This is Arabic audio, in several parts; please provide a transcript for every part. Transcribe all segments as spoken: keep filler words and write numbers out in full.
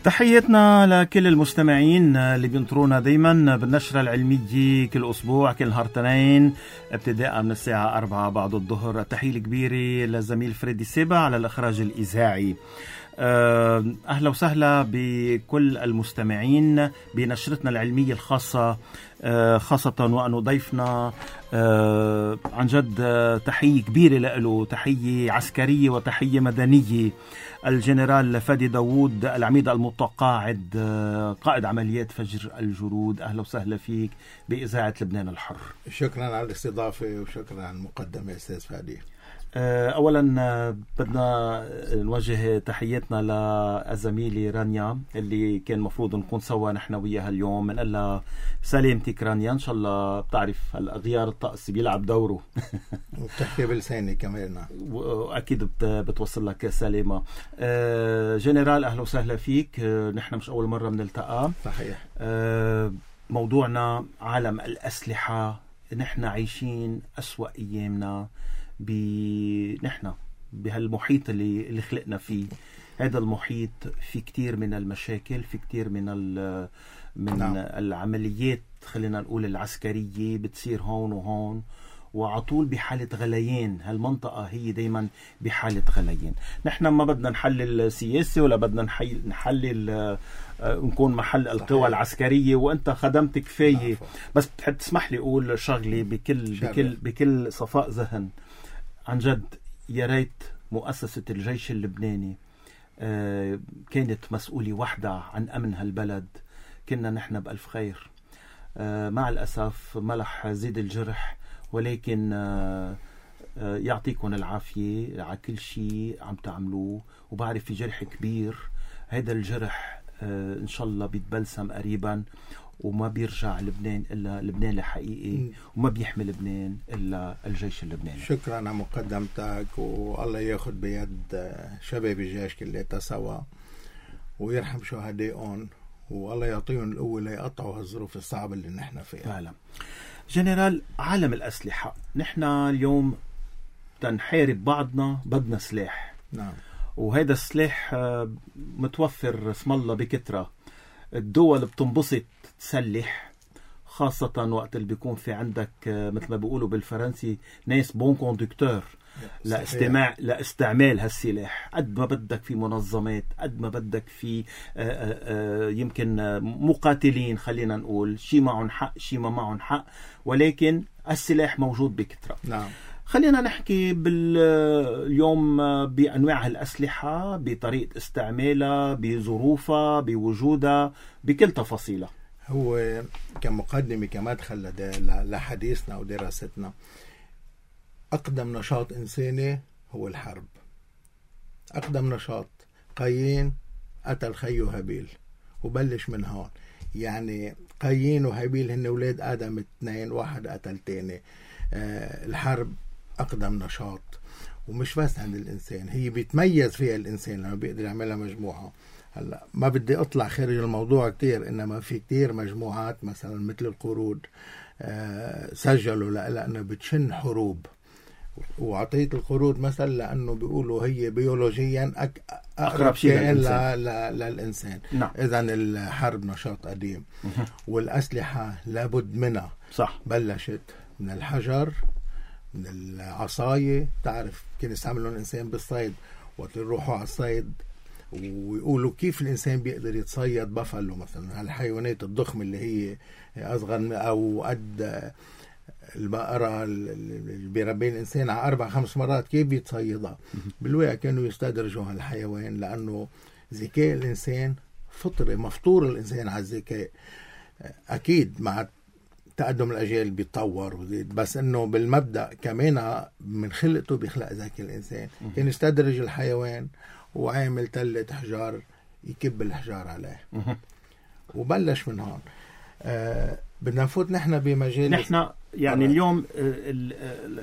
تحياتنا لكل المستمعين اللي بينطرونا دايما بالنشرة العلمية كل أسبوع كل نهار اثنين ابتداء من الساعة أربعة بعد الظهر. التحية الكبيرة للزميل فريدي سيبا على الإخراج الإذاعي. أهلا وسهلا بكل المستمعين بنشرتنا العلمية الخاصة، خاصة وأنه ضيفنا عن جد تحية كبيرة له، تحية عسكرية وتحية مدنية، الجنرال فادي داوود العميد المتقاعد قائد عمليات فجر الجرود. أهلا وسهلا فيك بإذاعة لبنان الحر. شكرا على الاستضافة وشكرا على المقدمة أستاذ فادي. أولا بدنا نوجه تحياتنا للزميلة رانيا اللي كان مفروض نكون سوا نحن وياها اليوم. بنقول لها سلامتك رانيا، إن شاء الله بتعرف غيار الطقس بيلعب دوره وبتحكي بلساني كمان، وأكيد بتوصل لك سلامة. جنرال أهلا وسهلا فيك، نحن مش أول مرة بنلتقى. صحيح. موضوعنا عالم الأسلحة. نحن عايشين أسوأ أيامنا بنحن بهالمحيط اللي اللي خلقنا فيه. هذا المحيط في كتير من المشاكل، في كتير من من نعم. العمليات خلينا نقول العسكرية بتصير هون وهون، وعطول بحالة غليان. هالمنطقة هي دايما بحالة غليان. نحن ما بدنا نحلل سياسي ولا بدنا نحلل نكون محل القوى العسكرية، وانت خدمت كفاية. بس بتحب تسمح لي اقول شغلي بكل شغل. بكل بكل صفاء ذهن. عن جد يا ريت مؤسسة الجيش اللبناني آه كانت مسؤولة وحدة عن أمن هالبلد، كنا نحن بألف خير. آه مع الأسف ملح زيد الجرح، ولكن آه آه يعطيكم العافية على كل شيء عم تعملوه. وبعرف في جرح كبير، هذا الجرح آه إن شاء الله بيتبلسم قريبا، وما بيرجع لبنان إلا لبنان الحقيقي، وما بيحمي لبنان إلا الجيش اللبناني. شكرا على مقدمتك، والله ياخذ بيد شباب الجيش كلياتها سوا ويرحم شهدائهم، والله يعطيهم القوة ليقطعوا هالظروف الصعبة اللي نحن فيها. فعلا. جنرال، عالم الأسلحة، نحن اليوم تنحارب بعضنا بدنا سلاح. نعم. وهذا السلاح متوفر اسم الله بكترة. الدول بتنبسط تسلح، خاصة وقت اللي بيكون في عندك مثل ما بيقولوا بالفرنسي ناس بون كوندكتور لاستماع لاستعمال هالسلاح. قد ما بدك في منظمات، قد ما بدك في آآ آآ يمكن مقاتلين، خلينا نقول شي معهم حق شي ما معهم حق، ولكن السلاح موجود بكترة. نعم. خلينا نحكي باليوم بأنواع الأسلحة، بطريقة استعمالها، بظروفها، بوجودها، بكل تفاصيلها. هو كمقدمة كمدخل لحديثنا ودراستنا، أقدم نشاط إنساني هو الحرب. أقدم نشاط. قايين قتل خيه هابيل وبلش من هون. يعني قايين وهابيل هن أولاد آدم اثنين، واحد قتل تاني. آه الحرب أقدم نشاط، ومش بس عند الإنسان، هي بيتميز فيها الإنسان لما بيقدر يعملها مجموعة. هلا ما بدي أطلع خارج الموضوع كتير، إنما في كتير مجموعات مثلا مثل القرود آه سجلوا لأنه بتشن حروب، وعطيت القرود مثلا لأنه بيقولوا هي بيولوجيا أك... أقرب شيء للإنسان. ل... للإنسان. نعم. إذن الحرب نشاط قديم. والأسلحة لابد منها. صح. بلشت من الحجر، من العصاية. تعرف كان يستعملون الإنسان بالصيد، وقت يروحوا على الصيد ويقولوا كيف الإنسان بيقدر يتصيد بفلو مثلا، هالحيوانات الضخمة اللي هي أصغر أو قد البقرة اللي بيربيه الإنسان على أربع خمس مرات، كيف بيتصيدها؟ بالواقع كانوا يستدرجوا هالحيوان، لأنه ذكاء الإنسان فطري، مفطور الإنسان على الذكاء. أكيد مع تقدم الأجيال بيتطور وزيد، بس إنه بالمبدأ كمان من خلقته بيخلق ذكي الإنسان. كان يستدرج الحيوان وعامل تلة حجار يكب الحجار عليه، وبلش من هون. آه بدنا نفوت نحن بمجال نحن يعني طبعا. اليوم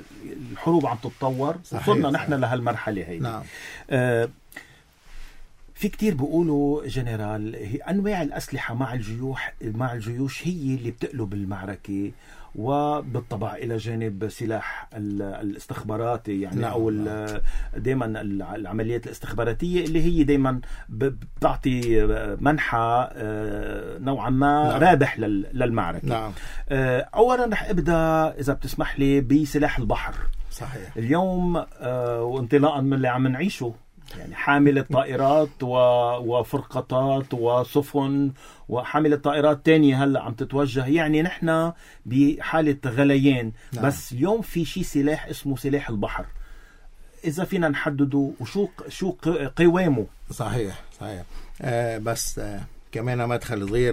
الحروب عم تتطور، وصلنا نحن لهالمرحلة هي. نعم. آه في كتير بيقولوا جنرال هي أنواع الأسلحة مع الجيوش مع الجيوش هي اللي بتقلب المعركة، وبالطبع إلى جانب سلاح الاستخباراتي يعني نعم. أو دائما العمليات الاستخباراتية اللي هي دائما بتعطي منحى نوعا ما نعم. رابح للمعركة. نعم. أولا رح أبدأ إذا بتسمح لي بسلاح البحر. صحيح. اليوم وانطلاقا من اللي عم نعيشه يعني حاملة طائرات وفرقاطات وسفن وحاملة طائرات تانية هلأ عم تتوجه، يعني نحن بحالة غليان. نعم. بس اليوم في شي سلاح اسمه سلاح البحر، إذا فينا نحدده وشو شو قوامه. صحيح صحيح. آه بس آه كمان مدخل صغير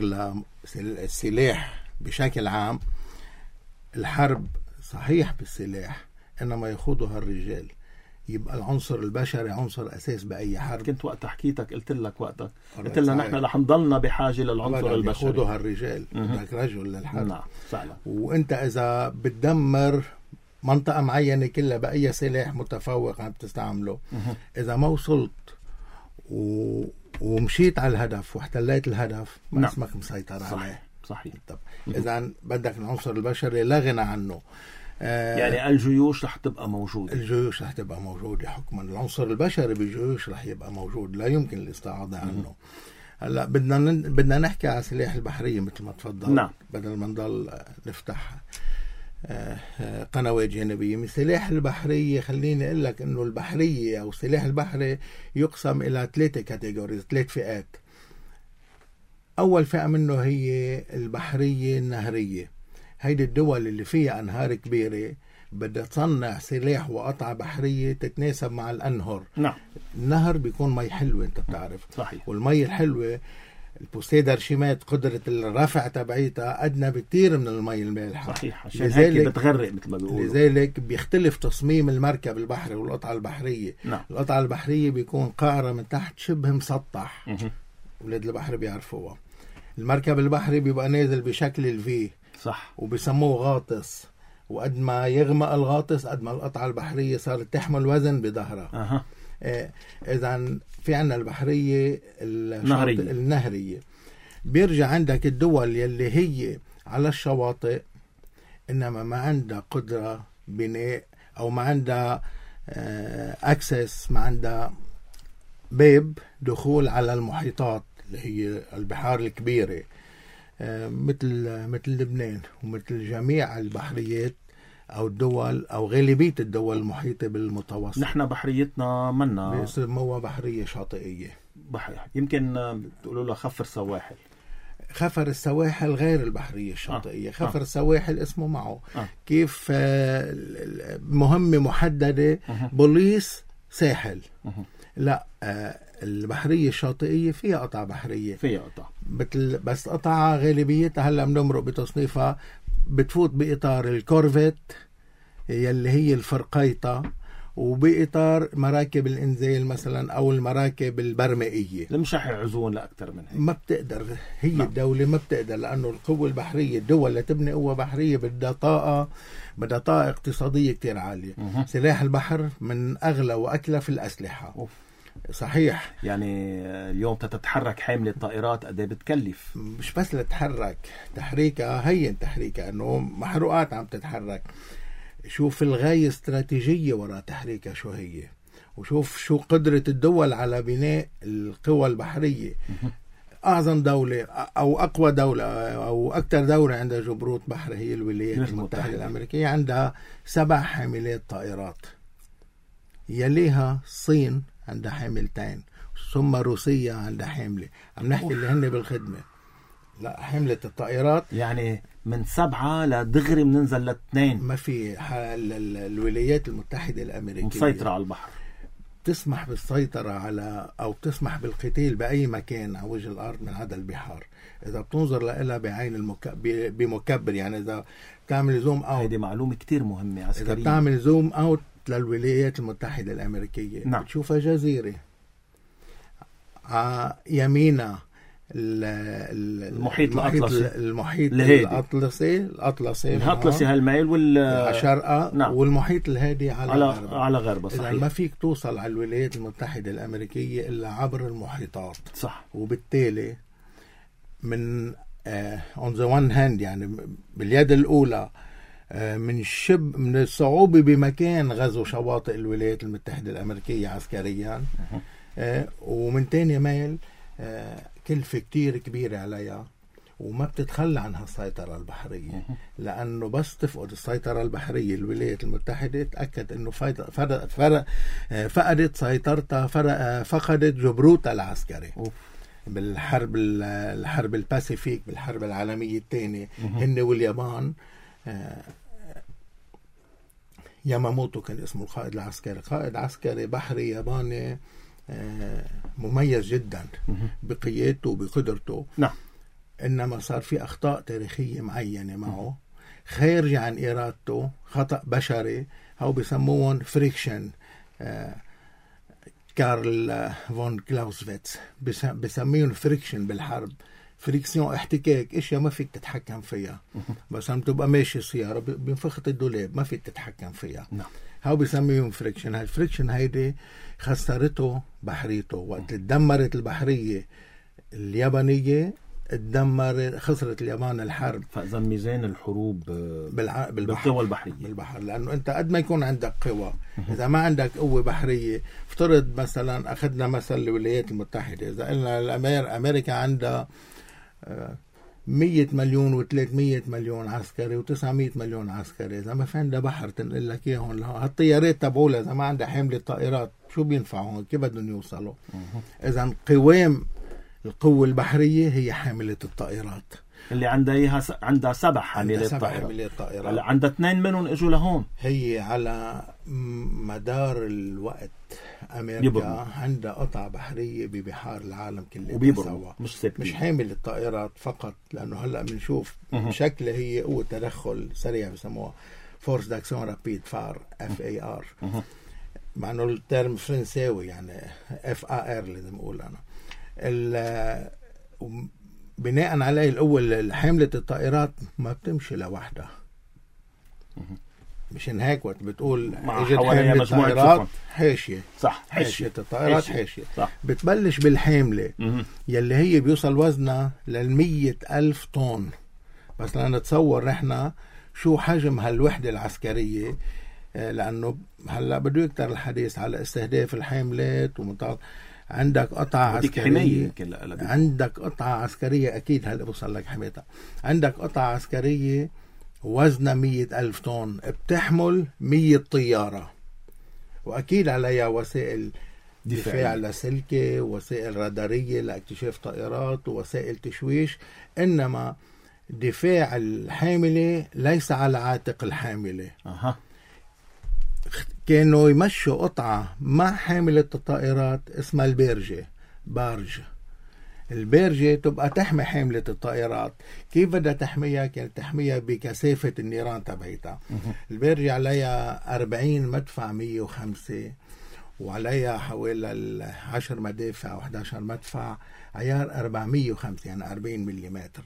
للسلاح بشكل عام. الحرب صحيح بالسلاح إنما يخوضها الرجال، يبقى العنصر البشري عنصر أساس بأي حرب. كنت وقت حكيتك قلت لك وقتك قلت لنا نحن رح نضلنا بحاجة للعنصر البشري. يخوضها الرجال، بدك رجل للحرب. نعم فعلا. وانت إذا بتدمر منطقة معينة كلها بأي سلاح متفوق عم تستعمله، إذا ما وصلت و... ومشيت على الهدف واحتليت الهدف ما نعم. اسمك مسيطر عليه. صحيح صحيح. طب إذا بدك العنصر البشري لا غنى عنه. آه يعني الجيوش رح تبقى موجودة. الجيوش رح تبقى موجودة حكما. العنصر البشري بالجيوش رح يبقى موجود، لا يمكن الاستعاضة عنه. هلا بدنا ن... بدنا نحكي على سلاح البحرية مثل ما تفضل. نعم. بدل ما نضل نفتح آه آه قنوات جانبية من سلاح البحرية. خليني أقول لك إنه البحرية أو السلاح البحري يقسم إلى ثلاثة كاتيجوريز، ثلاث فئات. أول فئة منه هي البحرية النهرية. هيدي الدول اللي فيها أنهار كبيرة بدها تصنع سلاح وقطع بحرية تتناسب مع الأنهر. نعم. النهر بيكون مي حلوة أنت بتعرف. صحيح. والمي الحلوة البوسيدر شيمات قدرة الرفع تبعيتها أدنى بكتير من المي المالحة. صحيح. عشان هيك بتغرق مثل ما بيقولوا. لذلك بيختلف تصميم المركب البحري والقطعة البحرية. نعم. القطعة البحرية بيكون قاعرة من تحت شبه مسطح. ولاد البحر بيعرفوها. المركب البحري بيبقى نازل بشكل الفي. صح. وبيسموه غاطس، وقد ما يغمق الغاطس قد ما القطعة البحرية صارت تحمل وزن بظهرها. أه. آه إذا في عنا البحرية النهرية. النهرية بيرجع عندك الدول يلي هي على الشواطئ إنما ما عندها قدرة بناء أو ما عندها آه أكسس، ما عندها باب دخول على المحيطات اللي هي البحار الكبيرة، آه مثل مثل لبنان ومثل جميع البحريات أو الدول أو غالبية الدول المحيطة بالمتوسط. نحن بحريتنا منا بيسموها بحرية شاطئية. بحر يمكن تقولوا له خفر سواحل. خفر السواحل غير البحرية الشاطئية. آه. خفر آه. السواحل اسمه معه. آه. كيف آه مهمة محددة. آه. بوليس ساحل. آه. لا آه البحرية الشاطئية فيها قطع بحرية. فيها قطع. بتل... بس قطعة غالبيتها هلا بنمرق بتصنيفها بتفوت بإطار الكورفيت يلي هي الفرقيطة، وبإطار مراكب الإنزال مثلا أو المراكب البرمائية. مش رح يعزون لأكثر من هيك. ما بتقدر هي نعم. الدولة ما بتقدر، لأنه القوة البحرية الدول اللي تبني قوة بحرية بدها طاقة بدها طاقة اقتصادية كتير عالية. مه. سلاح البحر من أغلى وأكلف الأسلحة. أوف. صحيح. يعني اليوم تتحرك حاملة طائرات قد ايه بتكلف؟ مش بس لتحرك، تحريكها هي تحريكها انه محروقات عم تتحرك. شوف الغاية استراتيجية وراء تحريكها شو هي، وشوف شو قدرة الدول على بناء القوى البحرية. أعظم دولة أو أقوى دولة أو أكثر دولة عندها جبروت بحري هي الولايات المتحدة الأمريكية، عندها سبع حاملات طائرات. يليها الصين عندها حاملتين، ثم روسيا عندها حاملة. عم نحكي اللي هن بالخدمة. لا حملة الطائرات يعني من سبعة لدغري بننزل لاثنين. ما في حال. الولايات المتحدة الأمريكية مسيطرة على البحر، تسمح بالسيطرة على أو تسمح بالقتال بأي مكان على وجه الأرض من عدا البحار. إذا بتنظر لها بعين المك... بمكبر، يعني إذا تعمل زوم أوت. هذه معلومة كتير مهمة عسكرية. إذا بتعمل زوم أوت للولايات المتحدة الأمريكية، نعم. بتشوفها جزيرة ع يمينها المحيط الأطلسي المحيط الأطلسي الأطلسي الأطلسي هالميل وال شرقة نعم. والمحيط الهادي على على غربه على غربه صحيح. إذا ما فيك توصل على الولايات المتحدة الأمريكية إلا عبر المحيطات صح. وبالتالي من on the one hand يعني باليد الأولى من شب من الصعوبة بمكان غزو شواطئ الولايات المتحدة الأمريكية عسكريا ومن تاني ميل كلفة كتير كبيرة عليها وما بتتخلى عن هالسيطرة البحرية لأنه بس تفقد السيطرة البحرية الولايات المتحدة تأكد أنه فقدت سيطرتها فقدت جبروتها العسكري. بالحرب الحرب الباسيفيك بالحرب العالمية الثانية هن واليابان ياماموتو كان اسمه القائد العسكري قائد عسكري بحري ياباني مميز جدا بقيادته وبقدرته نعم. إنما صار في أخطاء تاريخية معينة معه خارج عن إرادته خطأ بشري أو بيسموهم فريكشن. كارل فون كلاوزفيتس بسميهم فريكشن بالحرب فريكسيون احتكاك اشياء ما فيك تتحكم فيها بس عم تبقى ماشي سيارة بينفخت الدولاب ما فيك تتحكم فيها نعم. هاو بيسميهم فريكشن. هالفريكشن هيدي خسرته بحريته وقت تدمرت البحرية اليابانية تدمر خسرت اليابان الحرب. فإذا ميزان الحروب بالع... بالبحر بالقوى البحرية بالبحر لأنه أنت قد ما يكون عندك قوة إذا ما عندك قوة بحرية افترض مثلا أخذنا مثلا الولايات المتحدة إذا قلنا الأمير أمريكا عندها مية مليون وثلاثمية مليون عسكري وتسعمية مليون عسكري إذا ما في عندها بحر تنقل لك إياهم هالطيارات تبعولها إذا ما عندها حاملة طائرات شو بينفعهم كيف بدهم يوصلوا؟ إذا قوام القوة البحرية هي حاملة الطائرات اللي عندها إياها س... عندها سبع حاملة طائرات عندها اثنين منهم اجوا لهون. هي على مدار الوقت أمريكا يبقى. عندها قطع بحرية ببحار العالم كله سوا مش, مش حامل الطائرات فقط لأنه هلأ بنشوف شكلها هي قوة تدخل سريع بسموها فورس داكسيون رابيد فار اف اي ار مع انه الترم فرنساوي يعني اف ا ار لازم اقول انا. بناء عليه الأول حاملة الطائرات ما بتمشي لوحدها مشان هيك وقت بتقول اجت حاملة الطائرات حاشية صح حاشية الطائرات حاشية بتبلش بالحاملة مه. يلي هي بيوصل وزنها للمية ألف طن بس لنتصور نحن شو حجم هالوحدة العسكرية لأنه هلأ بده يكتر الحديث على استهداف الحاملات ومطال. عندك قطعة عسكرية عندك قطعة عسكرية أكيد هلأ بوصل لك حمايتها عندك قطعة عسكرية وزنها مية ألف طن بتحمل مية طيارة وأكيد عليها وسائل دفاع لاسلكي وسائل رادارية لاكتشاف طائرات ووسائل تشويش. إنما دفاع الحاملة ليس على عاتق الحاملة. أه. كانوا يمشوا قطعة مع حاملة الطائرات اسمها البارجة بارج. البارجة تبقى تحمي حاملة الطائرات. كيف بدها تحميها؟ كانت تحميها بكثافة النيران تبعتها. البارجة عليها أربعين مدفع مية وخمسة وعليها حوالي عشر مدافع وإحدى عشر مدفع عيار أربعمية وخمسة يعني أربعين مليمتر.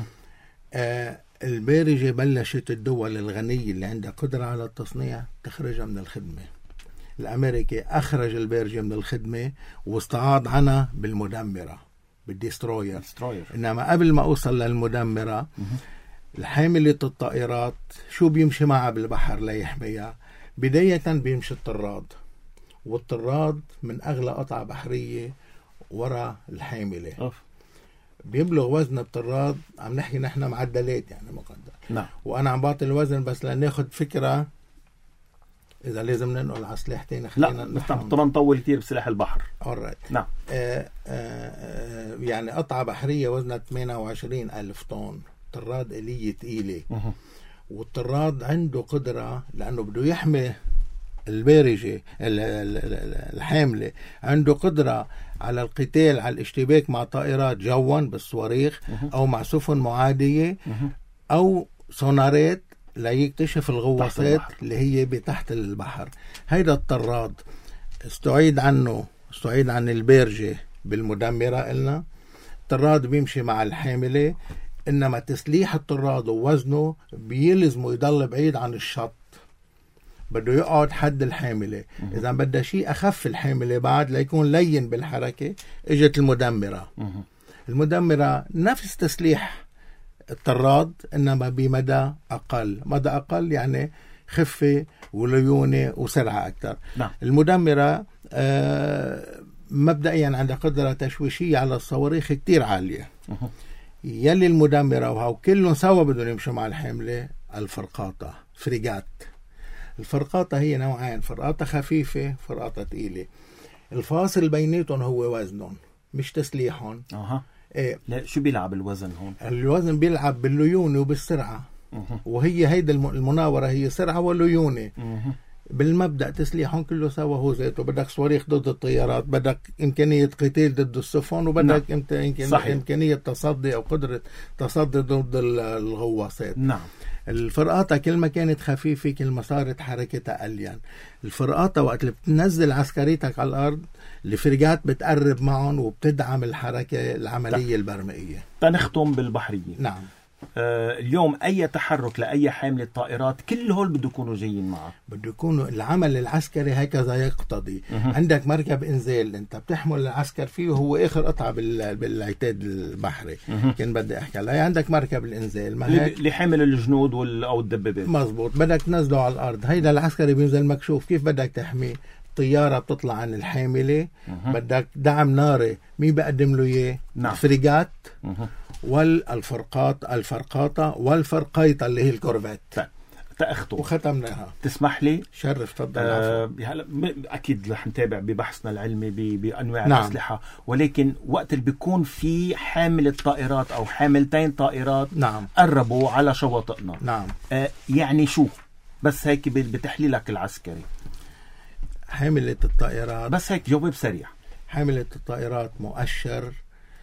آه البارجة بلشت الدول الغنية اللي عندها قدرة على التصنيع تخرجها من الخدمة. الأمريكي أخرج البارجة من الخدمة واستعاض عنها بالمدمرة بالديستروير. إنما قبل ما أوصل للمدمرة الحاملة الطائرات شو بيمشي معها بالبحر ليحميها؟ بداية بيمشي الطراد والطراد من أغلى قطعة بحرية وراء الحاملة. أوف. بيبلغ وزن الطراد عم نحكي نحن معدلات يعني مقدر. نعم. وأنا عم بعطي الوزن بس لناخد فكرة إذا لازم ننقل على سلاحتين خلينا طبعا نطول كتير بسلاح البحر. alright. نعم. آه آه يعني قطعة بحرية وزنها ثمانية وعشرين ألف طن. طراد آلية تقيلة. أه. والطراد عنده قدرة لأنه بده يحمي البارجة الحاملة عنده قدرة على القتال على الاشتباك مع طائرات جوا بالصواريخ أو مع سفن معادية أو سونارات ليكتشف الغواصات اللي هي بتحت البحر. هيدا الطراد استعيد عنه استعيد عن البارجة بالمدمرة قلنا الطراد بيمشي مع الحاملة، إنما تسليح الطراد ووزنه بيلزمه يضل بعيد عن الشط، بده يقعد حد الحاملة. إذا بدها شيء أخف الحاملة بعد ليكون لين بالحركة، إجت المدمرة. المدمرة نفس تسليح الطراد إنما بمدى أقل، مدى أقل يعني خفة وليونة وسرعة أكثر. نعم. المدمرة آه مبدئيا عندها قدرة تشويشية على الصواريخ كتير عالية. أه. يلي المدمرة وهو كلهم سوا بدهم يمشوا مع الحاملة الفرقاطة فريغات. الفرقاطة هي نوعين، فرقاطة خفيفة فرقاطة ثقيلة. الفاصل بيناتهم هو وزنهم مش تسليحهم. اها إيه. لا شو بيلعب الوزن هون؟ الوزن بيلعب بالليونة وبالسرعة. أه. وهي هيدا المناورة هي سرعة وليونة. أه. بالمبدأ تسليحهم كله سوا هو ذاته، بدك صواريخ ضد الطيارات، بدك إمكانية قتال ضد السفن، وبدك نعم. إمكانية, إمكانية تصدي أو قدرة تصدي ضد الغواصات. نعم. الفرقاطة كل ما كانت خفيفة كل ما صارت حركتها ألين. الفرقاطة وقت اللي بتنزل عسكريتك على الأرض الفريغات بتقرب معهم وبتدعم الحركة العملية البرمائية. تنختم بالبحرية. نعم. آه اليوم أي تحرك لأي حاملة طائرات كل هول بده يكونوا جايين معه، بده يكونوا العمل العسكري هكذا يقتضي. أه. عندك مركب انزال انت بتحمل العسكر فيه وهو اخر قطعه بالعتاد البحري. أه. كان بدي احكي هلا عندك مركب الانزال ما هيك لحمل الجنود وال او الدبابات. مزبوط، بدك تنزله على الارض، هيدا العسكري بينزل مكشوف. كيف بدك تحميه؟ طياره بتطلع عن الحامله. أه. بدك دعم ناري، مين بقدم له اياه؟ نعم. الفريغات. أه. والفرقاط الفرقاطه والفرقيطه اللي هي الكورفات. تأخطو وختمناها. تسمح لي؟ شرف تفضل. آه هلا اكيد رح نتابع ببحثنا العلمي بانواع نعم. الاسلحه، ولكن وقت اللي بيكون في حامله طائرات او حاملتين طائرات نعم. قربوا على شواطئنا. نعم. آه يعني شو بس هيك بتحليلك العسكري حامله الطائرات، بس هيك جواب سريع. حامله الطائرات مؤشر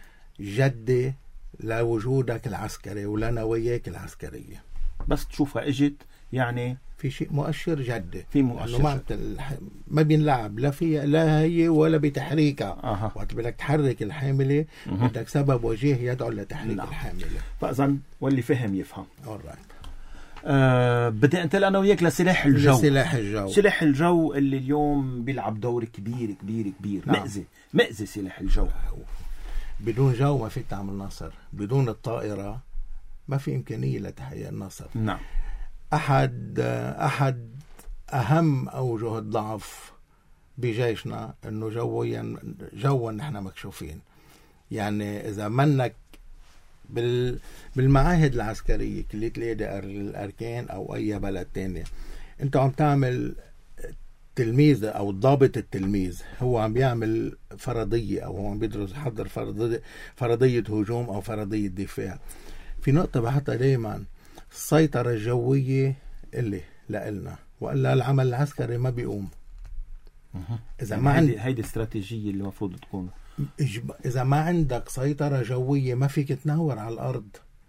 جدي لوجودك العسكري ولنواياك العسكرية. بس تشوفها اجت يعني في شيء مؤشر جدي، في مؤشر ما, بتلح... ما بينلعب لا فيها لا هي ولا بتحريكها. أه. وقت بدك تحرك الحاملة أه. بدك سبب وجيه يدعو لتحريك نعم. الحاملة. فإذن واللي فهم يفهم. alright. أه بدي انتقل انا وياك لسلاح الجو. سلاح الجو سلاح الجو اللي اليوم بيلعب دور كبير كبير كبير. نعم. مأذي مأذي سلاح الجو. بدون جو ما فيك تعمل نصر، بدون الطائرة ما في إمكانية لتحقيق النصر. نعم. أحد أحد أهم أوجه الضعف بجيشنا إنه جويا جوا نحن مكشوفين. يعني إذا منك بال بالمعاهد العسكرية كلية القيادة الأركان أو أي بلد تاني، أنت عم تعمل تلميذ أو الضابط التلميذ هو عم بيعمل فرضية أو هو عم بيدرس يحضر فرضية فرضية هجوم أو فرضية دفاع. في نقطة بحطها دايما، السيطرة الجوية اللي لإلنا وإلا العمل العسكري ما بيقوم. إذا ما عندي هيدي استراتيجية اللي المفروض تكون، إذا ما عندك سيطرة جوية ما فيك تنور على الأرض.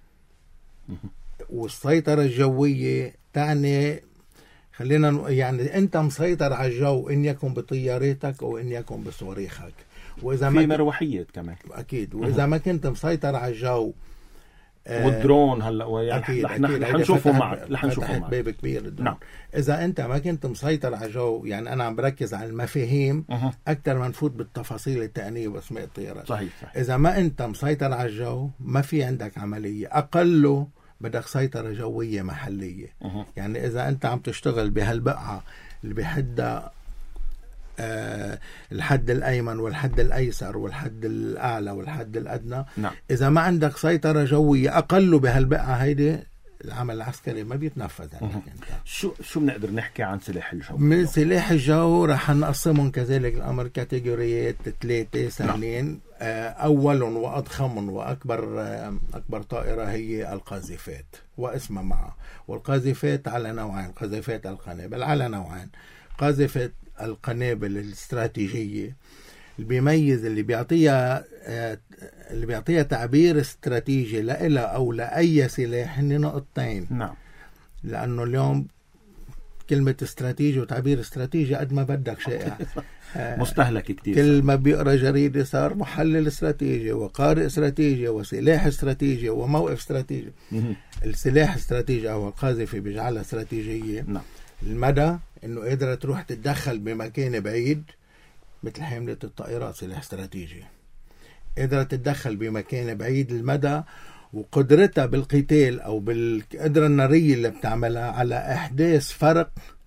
والسيطرة الجوية تعني خلينا يعني أنت مسيطر على الجو إن يكن بطياراتك أو إن يكن بصواريخك، وإذا في ما مروحيات كمان أكيد. وإذا ما كنت مسيطر على الجو والدرون هلا يعني رح نشوفه معك رح نشوفه معك باب كبير الدرون. نعم. إذا أنت ما كنت مسيطر على الجو، يعني أنا عم بركز على المفاهيم أه. أكثر ما نفوت بالتفاصيل التقنية وأسماء الطيارات. صحيح. صحيح. إذا ما أنت مسيطر على الجو ما في عندك عملية، أقله بدك سيطرة جوية محلية. أه. يعني إذا أنت عم تشتغل بهالبقعة اللي بحدها أه الحد الأيمن والحد الأيسر والحد الأعلى والحد الأدنى، نعم. إذا ما عندك سيطرة جوية أقله بهالبقعة هيدي العمل العسكري ما بيتنفذ عندك. أنت شو شو بنقدر نحكي عن سلاح الجو؟ من سلاح الجو رح نقسمهم كذلك الأمر كاتيجوريات ثلاثة سهلين. نعم. أول وأضخم وأكبر أكبر طائرة هي القاذفات واسمها معها. والقاذفات على نوعين، قاذفات القنابل على نوعين. قاذفة القنابل الاستراتيجية اللي بيميز اللي بيعطيها اللي بيعطيها تعبير استراتيجي لإلها أو لأي سلاح هن نقطتين. نعم. لأنه اليوم كلمة استراتيجي وتعبير استراتيجي قد ما بدك شائع. مستهلك كتير. كل ما بيقرأ جريدة صار محلل استراتيجي وقارئ استراتيجي وسلاح استراتيجي وموقف استراتيجي. السلاح استراتيجي أو القاذفة بيجعلها استراتيجية. نعم. المدى إنه قدرت تروح تتدخل بمكان بعيد مثل حملة الطائرات، سلاح استراتيجي. قدرت تتدخل بمكان بعيد المدى، وقدرتها بالقتال أو بالقدرة النارية اللي بتعملها على إحداث فرق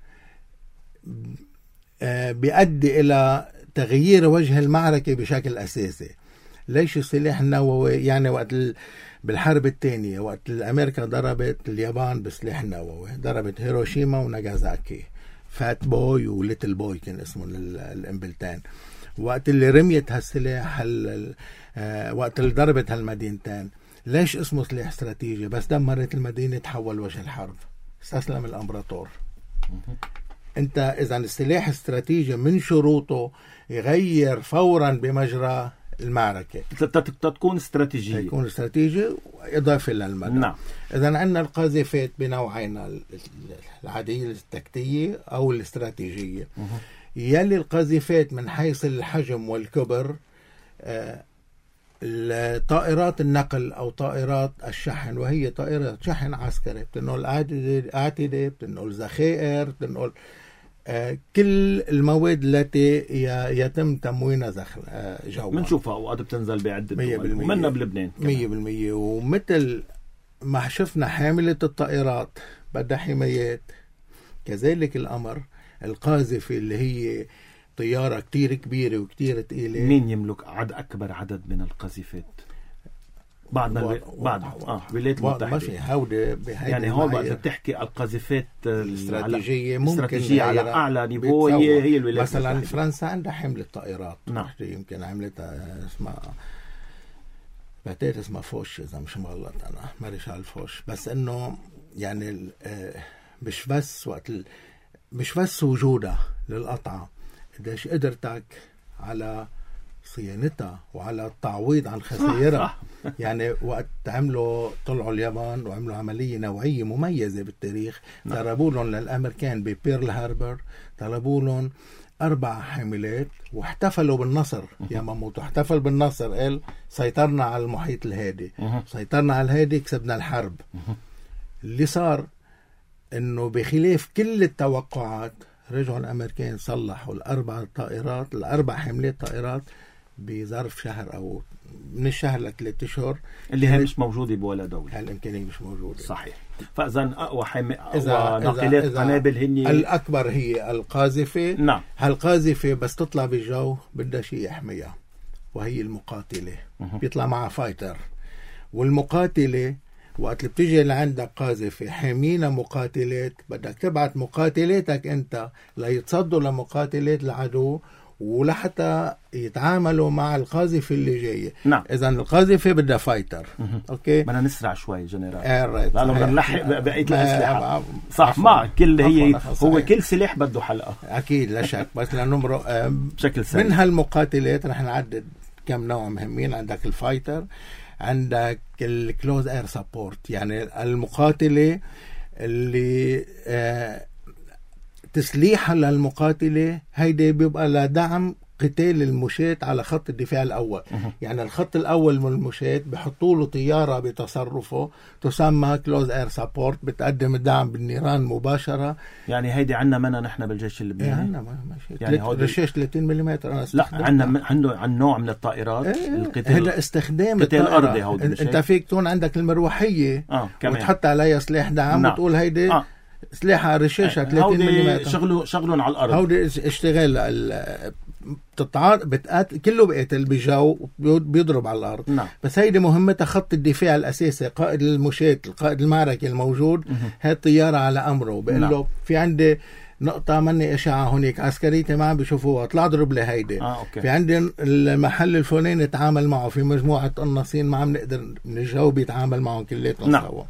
بيؤدي إلى تغيير وجه المعركة بشكل أساسي. ليش السلاح النووي؟ يعني وقت بالحرب الثانية وقت أمريكا ضربت اليابان بسلاح نووي، ضربت هيروشيما وناغازاكي، فات بوي وليتل بوي كان اسمه الانبلتان. وقت اللي رميت هالسلاح وقت اللي ضربت هالمدينتين، ليش اسمه سلاح استراتيجي؟ بس دمرت المدينة تحول وجه الحرب، استسلم الامبراطور. انت اذا السلاح استراتيجي من شروطه يغير فورا بمجرى المعركة، تكون استراتيجية، يكون استراتيجي إضافة للمدى. نعم. إذا عندنا القاذفات بنوعين، العادية التكتيكية أو الاستراتيجية. يلي القاذفات من حيث الحجم والكبر، آه الطائرات النقل أو طائرات الشحن، وهي طائرات شحن عسكري بتنقل أعتدة، بتنقل ذخائر، بتنقل آه كل المواد التي يتم تموينها داخل آه جوا. بنشوفها أوقات بتنزل بعدة مية دول، بالمية ومنا بلبنان مية بالمية. ومثل ما شفنا حاملة الطائرات بدها حمايات، كذلك الأمر القاذفة اللي هي طيارة كتير كبيرة وكتير تقيلة. مين يملك عد أكبر عدد من القاذفات؟ بعدنا و... بعد اه الولايات المتحدة. ماشي هودي يعني هون بقى بتحكي القاذفات الاستراتيجية ممكن استراتيجية على أعلى نيفو هي هي الولايات مثلا المتحدة. فرنسا عندها حملة طائرات. نعم. يمكن عملتها اسمها بعتقد اسمها فوش إذا مش مغلط أنا مارشال فوش. بس إنه يعني مش بس وقت ال... مش بس وجودها للقطعة، قديش قدرتك على صيانتها وعلى التعويض عن خسائرها. يعني وقت عملوا طلعوا اليابان وعملوا عملية نوعية مميزة بالتاريخ، طلبوا لهم للأمريكان ببيرل هاربر، طلبوا لهم أربع حاملات واحتفلوا بالنصر. يا ماموت احتفل بالنصر، قال سيطرنا على المحيط الهادي، سيطرنا على الهادي، كسبنا الحرب. اللي صار انه بخلاف كل التوقعات رجعوا الامريكان صلحوا الاربع طائرات، الاربع حملات طائرات بظرف شهر او من الشهر لثلاث اشهر، اللي هي مش موجوده بولا دوله. هالامكانيه مش موجوده. صحيح. فاذا اقوى حم... اقوى ناقلات قنابل هن الاكبر هي القاذفه. نعم. هالقاذفه بس تطلع بالجو بدها شيء يحميها، وهي المقاتله. مه. بيطلع معها فايتر. والمقاتله وقت اللي بتيجي لعندك قاذفة حامينا مقاتلات، بدك تبعت مقاتلاتك انت ليتصدوا لمقاتلات العدو ولحتى يتعاملوا مع القاذفة اللي جاية. نعم. اذا القاذفة بدها فايتر. مه. اوكي. بدنا نسرع شوي جنرال. اه لانه بدنا نلحق بقية الاسلحة. صح. مع كل هي هو كل سلاح بده حلقة. اكيد لا شك. بس لنمرق بشكل سريع من هالمقاتلات رح نعدد كم نوع مهمين. عندك الفايتر، عندك الكلوز اير سبورت، يعني المقاتلة اللي آه تسليحها للمقاتلة هيدا بيبقى لدعم قتال المشاة على خط الدفاع الأول. أه. يعني الخط الأول من المشاة بيحطوا له طيارة بتصرفه تسمى كلوز اير سبورت، بتقدم الدعم بالنيران مباشرة. يعني هيدي عنا منا نحن بالجيش اللبناني. يعني عنا ماشي. يعني رشاش ثلاثين ملم انا لا عنا عنده عن نوع من الطائرات. ايه القتال هذا استخدام قتال الارضي. هودي انت فيك تكون عندك المروحية اه وتحط عليها سلاح دعم. نعم. وتقول هيدي آه. سلاحها رشاشة ثلاثين ملم. شغله شغلهم على الارض. هودي اشتغال بتتعار بتقاتل كله بقتل بجو بيضرب على الارض. نعم. بس هيدي مهمتها خط الدفاع الاساسي، قائد المشاة، القائد المعركة الموجود. هاي الطيارة على امره بقول له نعم. في عندي نقطة مني اشعة هونيك عسكريتي ما بيشوفوها، اطلع ضرب لي هيدي. آه، أوكي. في عندي المحل الفلاني نتعامل معه، في مجموعة قناصين ما عم نقدر من الجو بيتعامل معهم كلياتهم. نعم. سوا.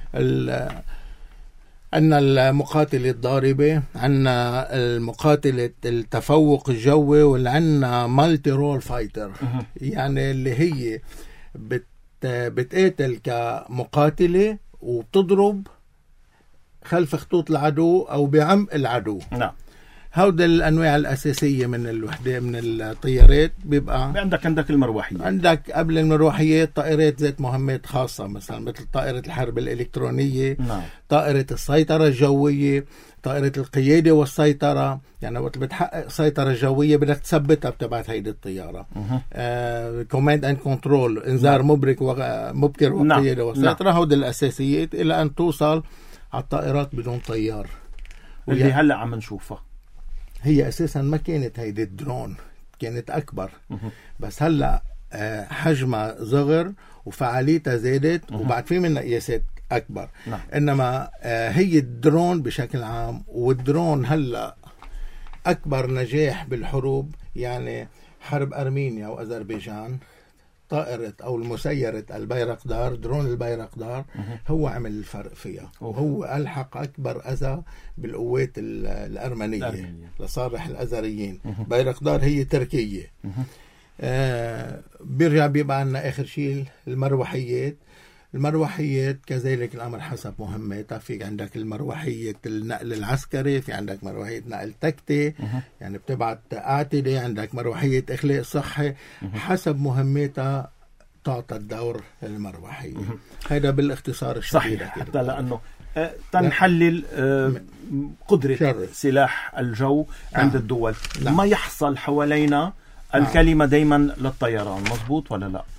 عندنا المقاتلة الضاربة، عندنا المقاتلة التفوق الجوي، واللي عندنا مالتي رول فايتر. يعني اللي هي بت بتقاتل كمقاتلة وبتضرب خلف خطوط العدو أو بعمق العدو. نعم. هودي الأنواع الأساسية من الوحدة من الطيارات. بيبقى عندك عندك المروحية، عندك قبل المروحيات طائرات ذات مهمات خاصة، مثلا مثل طائرة الحرب الإلكترونية. نعم. طائرة السيطرة الجوية، طائرة القيادة والسيطرة. يعني وقت بتحقق سيطرة جوية بدك تثبتها بتبعت هيدي الطيارة. كوماند اند كنترول، انذار مبرك ومبكر وقيادة والسيطرة. هودي الأساسيات إلى أن توصل على الطائرات بدون طيار اللي هلأ عم نشوفها. هي أساسا ما كانت هيدي الدرون، كانت أكبر. بس هلأ حجمها صغر وفعاليتها زادت وبعد في منها قياسات أكبر. نعم. إنما هي الدرون بشكل عام، والدرون هلأ أكبر نجاح بالحروب. يعني حرب أرمينيا وأذربيجان، طائرة أو المسيرة البيرقدار، درون البيرقدار هو عمل الفرق فيها، وهو ألحق أكبر أذى بالقوات الأرمنية لصالح الأذريين. بيرقدار هي تركية. آه بيرجع بيبقى عنا آخر شيء المروحيات. المروحيات كذلك الأمر حسب مهمتها. في عندك المروحية النقل العسكري، في عندك مروحية نقل تكتي يعني بتبعت أعتدة، عندك مروحية إخلاء صحي. حسب مهمتها تعطى الدور المروحية. هذا بالاختصار الشديد. صحيح. حتى لأنه آه تنحلل آه قدرة شرف. سلاح الجو عند آه. الدول. لا. ما يحصل حوالينا الكلمة دايما للطيران، مظبوط ولا لا؟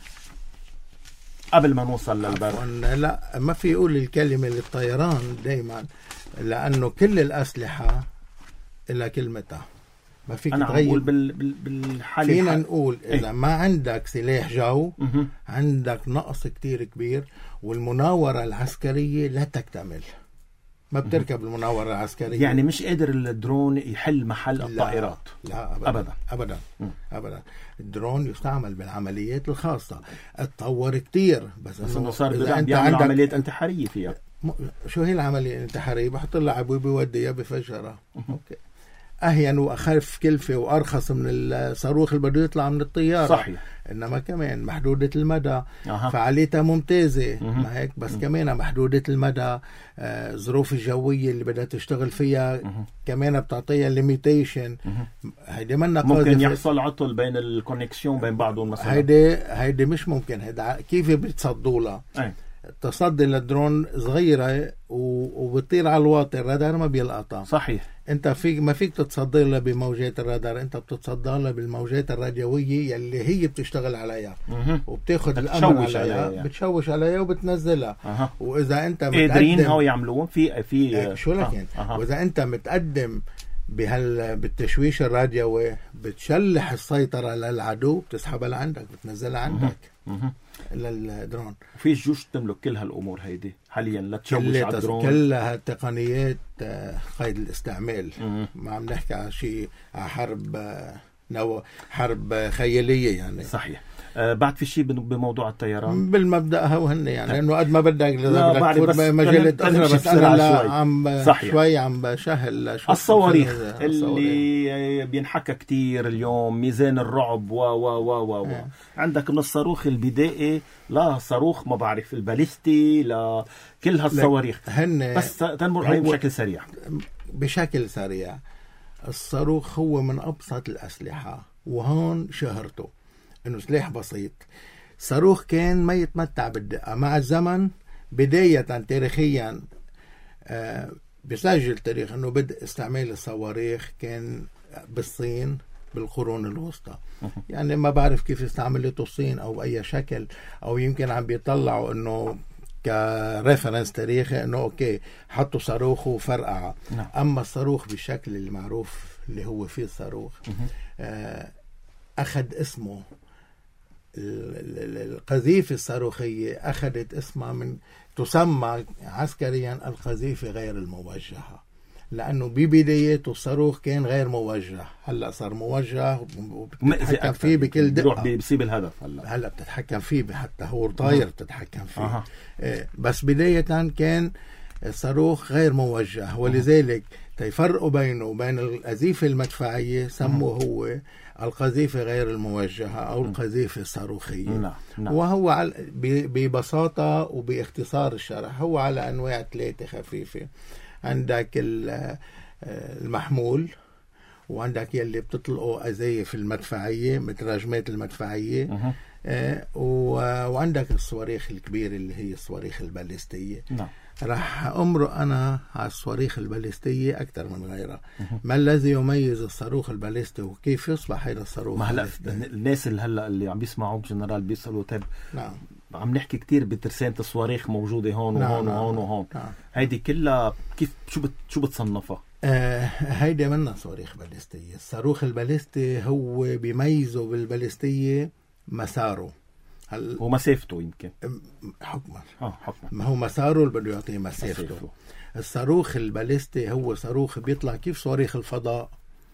قبل ما نوصل للبر. لا، ما في يقول الكلمة للطيران دايما، لأنه كل الأسلحة إلا كلمتها. ما فيك أنا تغير. بال بال بالحالة فينا نقول إذا ايه؟ ما عندك سلاح جو م- عندك نقص كتير كبير، والمناورة العسكرية لا تكتمل. ما بتركب المناورة العسكرية. يعني مش قادر الدرون يحل محل لا الطائرات. لا أبدا أبدا أبدا, أبداً. الدرون يستعمل بالعمليات الخاصة. اتطور كتير، بس, بس انه صار إذا أنت عندك عمليات انتحارية فيها. م... شو هي العملية الانتحارية؟ بحط لها عبوة بوديها بفجرها. أوكي. أهين وأخف كلفة وأرخص من الصاروخ اللي بده يطلع من الطيارة. صحيح. إنما كمان محدودة المدى. أه. فعاليتها ممتازة. ما هيك بس. مه. كمان محدودة المدى. آه ظروف الجوية اللي بدها تشتغل فيها مه. كمان بتعطيها ليميتيشن. هيدي منا ممكن يحصل عطل بين الكونكسيون بين بعضهم مثلا. هيدي هيدي مش ممكن. هيدا كيف بتصدوا لها؟ أي. تصدي للدرون صغيرة وبتطير على الواطي، الرادار ما بيلقطها. صحيح. انت فيك ما فيك تتصدر لها بموجات الرادار، انت بتتصدر لها بالموجات الراديوية يلي هي بتشتغل عليها وبتاخد الامر عليها, عليها يعني. بتشوش عليها وبتنزلها. أه. واذا انت قادرين هو يعملون في في اه شو لكن أه. واذا انت متقدم بهال بالتشويش الراديوي بتشلح السيطرة للعدو، بتسحبها لعندك، بتنزلها عندك. أه. للدرون. في جيوش تملك كل هالامور هيدي حاليا لا تشوش على الدرون. كلها تقنيات قيد الاستعمال. مم. ما عم نحكي على شيء على حرب نو حرب خياليه يعني. صحيح. آه بعد في شيء بموضوع الطيران بالمبدا هو هن يعني لانه قد ما بدك بدك تفوت مجالات اخرى، بس انا لا عم صحيح. شوي عم بشهل الصواريخ اللي بينحكى كتير اليوم، ميزان الرعب و و و و اه. عندك من الصاروخ البدائي لا صاروخ ما بعرف الباليستي لا كل هالصواريخ هن بس تنمر عليه بشكل سريع. بشكل سريع الصاروخ هو من ابسط الاسلحه، وهون شهرته انه سلاح بسيط. صاروخ كان ما يتمتع بالدقة. مع الزمن بداية تاريخيا آه بسجل تاريخ انه بدء استعمال الصواريخ كان بالصين بالقرون الوسطى. يعني ما بعرف كيف استعملته الصين او باي شكل، او يمكن عم بيطلعوا انه كريفرنس تاريخي انه اوكي حطوا صاروخ وفرقعه. اما الصاروخ بالشكل المعروف اللي هو فيه الصاروخ آه اخذ اسمه القذيفة الصاروخية، أخذت اسمها من تسمى عسكريا القذيفة غير الموجهة، لأنه ببدايته الصاروخ كان غير موجه. هلأ صار موجه وبتتحكم فيه بكل دقة، بيصيب الهدف. هلأ هلأ بتتحكم فيه حتى هو طاير بتتحكم فيه. أه. إيه بس بداية كان الصاروخ غير موجه، ولذلك تيفرقوا بينه وبين القذيفة المدفعية سموه هو القذيفة غير الموجهة أو القذيفة الصاروخية. نعم. نعم. وهو ببساطة وباختصار الشرح هو على أنواع ثلاثة خفيفة. عندك المحمول، وعندك يلي بتطلقوا أزاية في المدفعية مثل رجمات المدفعية. آه وعندك الصواريخ الكبيرة اللي هي الصواريخ الباليستية. نعم. راح أمرق أنا على الصواريخ الباليستية أكثر من غيرها. ما الذي يميز الصاروخ الباليستي وكيف يصبح هذا الصاروخ؟ ما هلا الناس اللي هلا اللي عم بيسمعوا جنرال بيسألوا طيب نعم. عم نحكي كتير بترسانة الصواريخ موجودة هون نعم وهون نعم وهون وهون. نعم. هيدي كلها كيف شو بت شو بتصنفها؟ آه هيدي منا صواريخ باليستية. الصاروخ الباليستي هو بيميزه بالباليستية مساره هل... ومسافته يمكن حكما اه حكما ما هو مساره اللي بده يعطيه مسافته. مسافته. الصاروخ الباليستي هو صاروخ بيطلع كيف صواريخ الفضاء.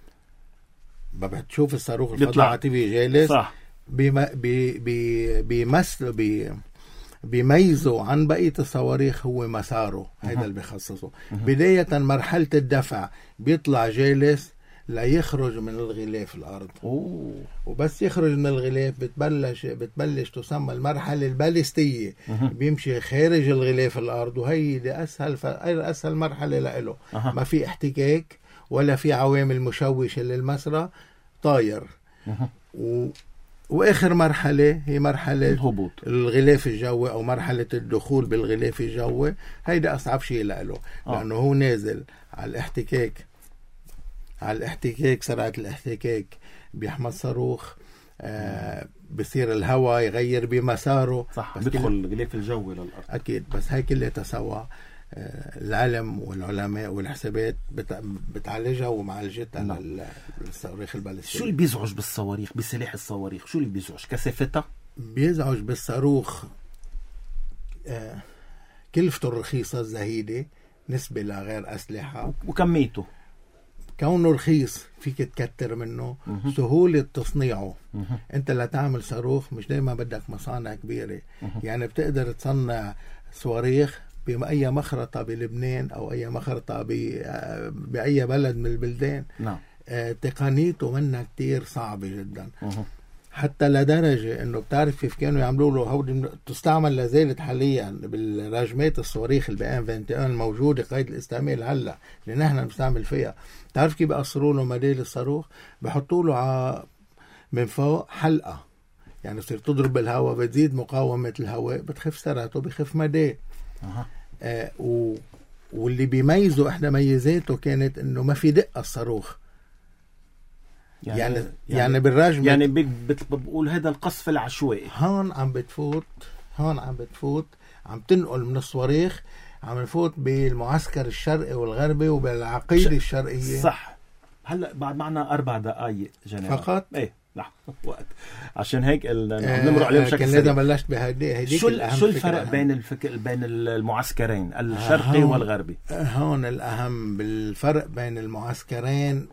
بتشوف الصاروخ الفضاء على تي في جالس صح. بيم... بي... بي... بيمثل بي... بيميزه عن بقية الصواريخ هو مساره. هذا اللي بيخصصه. بداية مرحلة الدفع بيطلع جالس ليخرج من الغلاف الأرض. أوه. وبس يخرج من الغلاف بتبلش بتبلش تسمى المرحلة الباليستية. بيمشي خارج الغلاف الأرض، وهي دي أسهل ف... أسهل مرحلة لإله. أه. ما في احتكاك ولا في عوامل مشوشة للمسرى، طاير. و... وآخر مرحلة هي مرحلة الهبوط الغلاف الجوي أو مرحلة الدخول بالغلاف الجوي. هيدا أصعب شيء لإله. أه. لأنه هو نازل على الاحتكاك على الاحتكاك سرعة الاحتكاك بيحمل صاروخ. آه بصير الهواء يغير بمساره. صح. بيدخل الغلاف الجوي للأرض. أكيد. بس هاي كلها تسوى آه العلم والعلماء والحسابات بت... بتعالجها ومعالجتها للصواريخ الباليستية. شو اللي بيزعج بالصواريخ بسلاح الصواريخ؟ شو اللي بيزعج؟ كثافتها؟ بيزعج بالصاروخ آه كلفته الرخيصة الزهيدة نسبة لغير أسلحة، وكميته كونه رخيص فيك تكتر منه. مه. سهولة تصنيعه. مه. انت لا تعمل صاروخ مش دايما بدك مصانع كبيرة. مه. يعني بتقدر تصنع صواريخ بأي مخرطة بلبنان أو أي مخرطة بأي بلد من البلدان. نعم. آه تقنيته منها كتير صعبة جدا. مه. حتى لدرجة انه بتعرف كيف كانوا يعملوا له هودي تستعمل لازالت حاليا بالراجمات الصواريخ البي ام واحد وعشرين الموجودة قيد الاستعمال هلا اللي نحن بنستعمل فيها. بتعرف كيف بيقصروا له مدال الصاروخ؟ بحطوا له ع... من فوق حلقة، يعني بصير تضرب بالهواء بتزيد مقاومة الهواء بتخف سرعته بخف مداه. أه. آه و... واللي بيميزه احدى ميزاته كانت انه ما في دقة الصاروخ. يعني يعني, يعني, يعني بالراجمة يعني بقول هذا القصف العشوائي. هون عم بتفوت هون عم بتفوت عم تنقل من الصواريخ، عم نفوت بالمعسكر الشرقي والغربي وبالعقيدة ش... الشرقية. صح. هلا بعد معنا أربع دقايق جنرال فقط. ايه لا وقت عشان هيك نمر عليه بشكل كان لازم بلشت بهدي. شو شو الفرق بين الفك... بين المعسكرين الشرقي هون... والغربي؟ هون الأهم بالفرق بين المعسكرين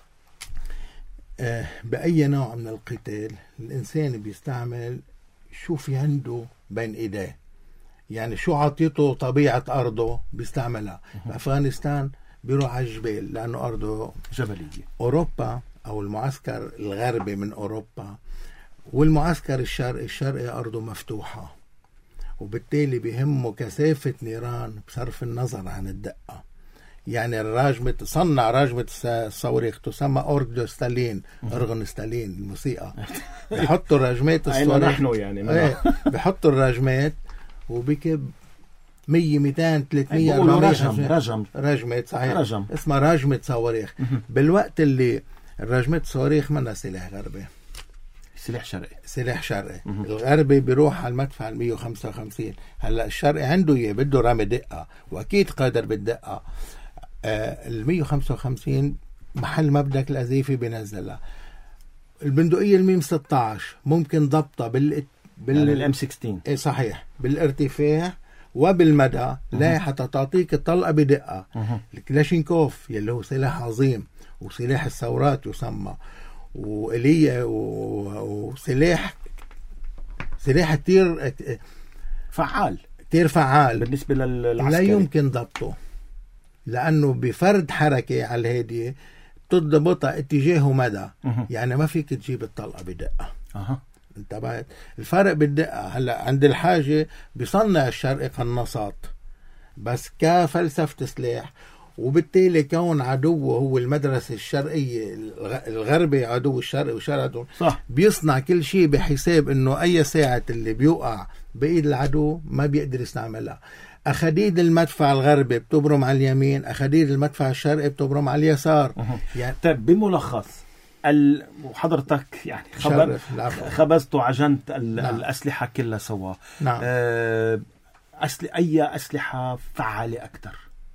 بأي نوع من القتال الإنسان بيستعمل شو في عنده بين إيديه، يعني شو عطيته طبيعة أرضه بيستعملها. بأفغانستان بيروح على الجبال لأنه أرضه جبلية. أوروبا أو المعسكر الغربي من أوروبا والمعسكر الشرقي الشرقي أرضه مفتوحة، وبالتالي بيهمه كثافة نيران بصرف النظر عن الدقة. يعني الراجمة صنع راجمة الصواريخ تسمى أورج دو ستالين، أرغن ستالين الموسيقى. بيحطوا الراجمات الصواريخ نحن يعني ايه بيحطوا الراجمات وبكب مية ميتين ثلاثمية أربعمية رجم رجم راجمات صحيح رجم. اسمها راجمة صواريخ. بالوقت اللي الراجمات الصواريخ منها سلاح غربي، سلاح شرقي سلاح شرقي. الغربي بيروح على المدفع المية وخمسة وخمسين. هلا الشرقي عنده اياه بده رمي دقة واكيد قادر بالدقة. آه المية وخمسة وخمسين محل ما بدك الأزيفي بينزلها. البندقية الميم ستة عشر ممكن ضبطها بال بال يعني الام ستة عشر. ايه صحيح، بالارتفاع وبالمدى لا حتى تعطيك الطلقة بدقة. الكلاشينكوف يلي هو سلاح عظيم وسلاح الثورات يسمى، وإليه وسلاح سلاح كتير فعال كتير فعال بالنسبة للعسكري. لا يمكن ضبطه لأنه بفرد حركة على الهادية تضبطها اتجاه ومدى. أه. يعني ما فيك تجيب الطلقة بدقة. أه. انتبهت؟ الفرق بالدقة. هلا عند الحاجة بيصنع الشرقي قناصات بس كفلسفة سلاح، وبالتالي كون عدوه هو المدرسة الشرقية، الغربي عدو الشرقي وشرق عدو، صح. بيصنع كل شيء بحساب انه اي ساعة اللي بيوقع بايد العدو ما بيقدر يستعملها. اخديد المدفع الغربي بتبرم على اليمين، اخديد المدفع الشرقي بتبرم على اليسار. يعني طيب بملخص ال... وحضرتك يعني خبر خبزتوا عجنت ال... نعم. الأسلحة كلها سوا. نعم. أه... أسل... أي أسلحة فعالة أكثر؟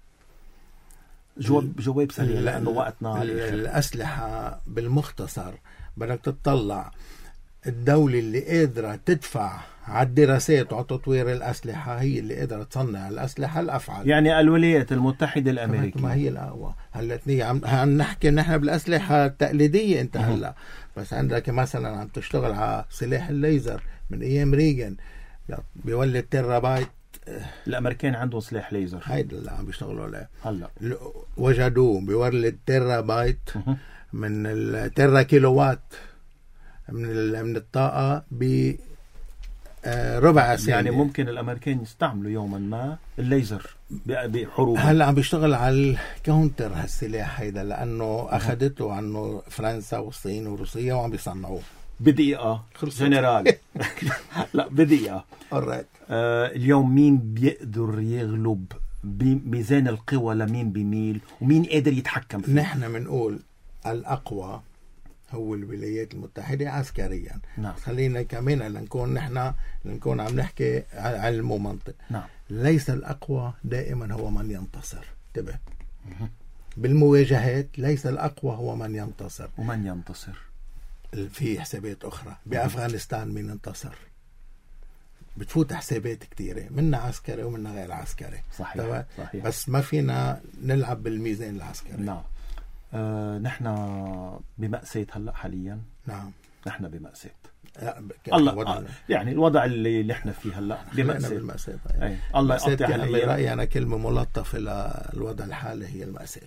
جواب جواب سريع لأنه وقتنا الأسلحة بالمختصر بدك تطلع الدولة اللي قادرة تدفع على الدراسات وعلى تطوير الأسلحة هي اللي قادرة تصنع الأسلحة الأفعال. يعني الولايات المتحدة الأمريكية ما هي الأقوى. هلا عم عم نحكي نحن بالأسلحة التقليدية أنت هلا، بس عندك مثلا عم تشتغل على سلاح الليزر من أيام ريغن بيولد تيرابايت. الامريكان عندهم سلاح ليزر هيدا اللي عم بيشتغلوا عليه هلا، وجدوه بيولد تيرا بايت من التيرا كيلو وات من من الطاقه ب ربع سنه. يعني ممكن الامريكان يستعملوا يوما ما الليزر بحروب. هلا عم بيشتغل على الكاونتر هالسلاح هيدا لانه اخذته عنه فرنسا والصين وروسيا وعم بيصنعوه بدقيقة جنرال. لا بدقيقة. آه اليوم مين بيقدر يغلب بميزان القوى؟ لمين بيميل ومين قادر يتحكم فيه؟ نحن بنقول الأقوى هو الولايات المتحدة عسكريا. نعم. خلينا كمان لنكون نحن لنكون عم نحكي علم ومنطق. نعم. ليس الأقوى دائما هو من ينتصر. انتبه. بالمواجهات ليس الأقوى هو من ينتصر. ومن ينتصر في حسابات أخرى. بأفغانستان مين انتصر؟ بتفوت حسابات كتيرة، منها عسكري ومنها غير عسكري. صحيح. صحيح. بس ما فينا نلعب بالميزان العسكري. نعم. آه نحن بمأساة هلأ حاليا. نعم. نحن بمأساة. الله آه يعني الوضع اللي نحن فيه هلأ بمأساة. أي. الله يقطع على رأيي أنا كلمة ملطفة للوضع الحالي هي المأساة.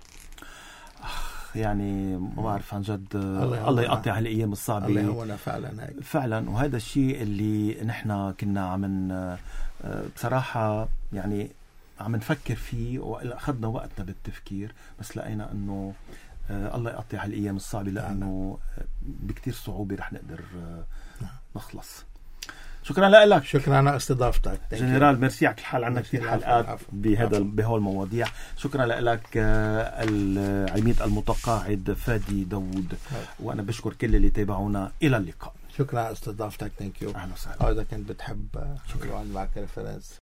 يعني ما بعرف عن جد. الله, الله يقطع على الأيام الصعبة. الله يهونا فعلا هيك. فعلا. وهذا الشيء اللي نحن كنا عم بصراحة يعني عم نفكر فيه وأخذنا وقتنا بالتفكير، بس لقينا أنه الله يقطع على الأيام الصعبة لأنه بكتير صعوبة رح نقدر نخلص. شكرا لك. شكرا على استضافتك جنرال. ميرسي على الحال. عنا كثير حلقات بهذا بهول المواضيع. شكرا لك العميد المتقاعد فادي داوود، وانا بشكر كل اللي تابعونا. الى اللقاء. شكرا على استضافتك. ثانك يو. اهلا وسهلا. اذا كنت بتحب شكرا معك ريفرنس